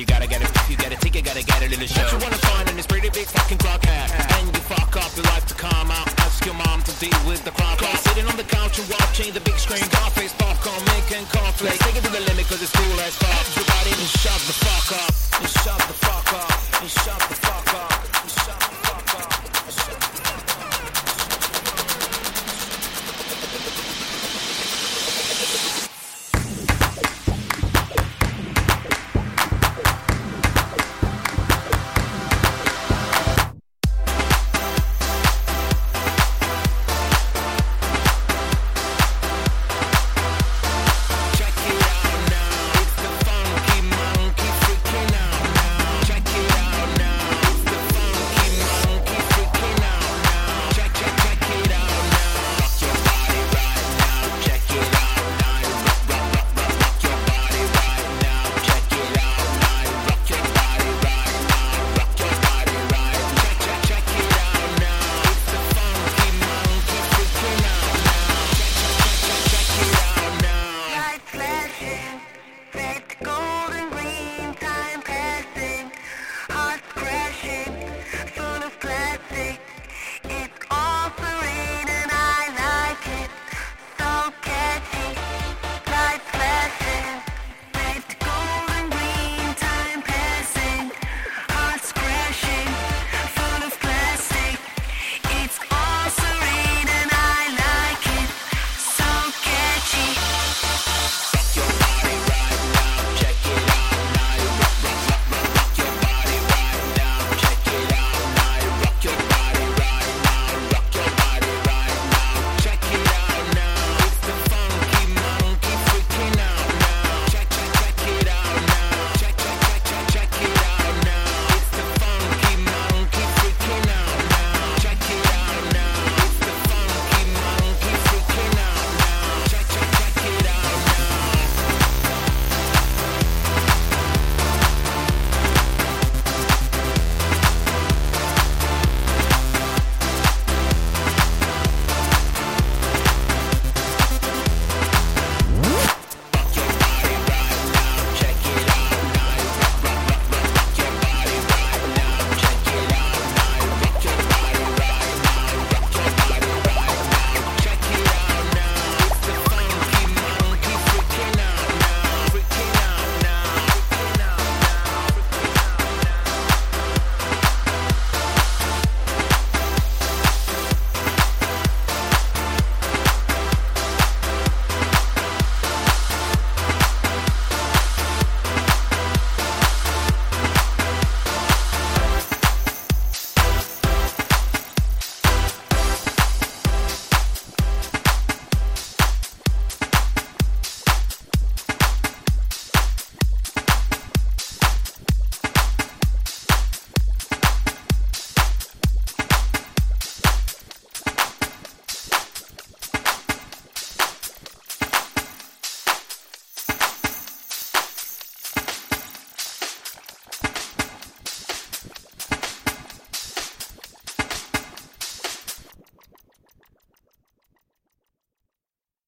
gotta get it, if you get a ticket, gotta get a little show. What you wanna find in this pretty big fucking clock hat? And you fuck up your life to come out. Ask your mom to deal with the crowd. Sitting on the couch and watching the big screen. Garface, popcorn, making cornflakes. Take it to the limit cause it's cool as fuck. Everybody just shut the fuck up.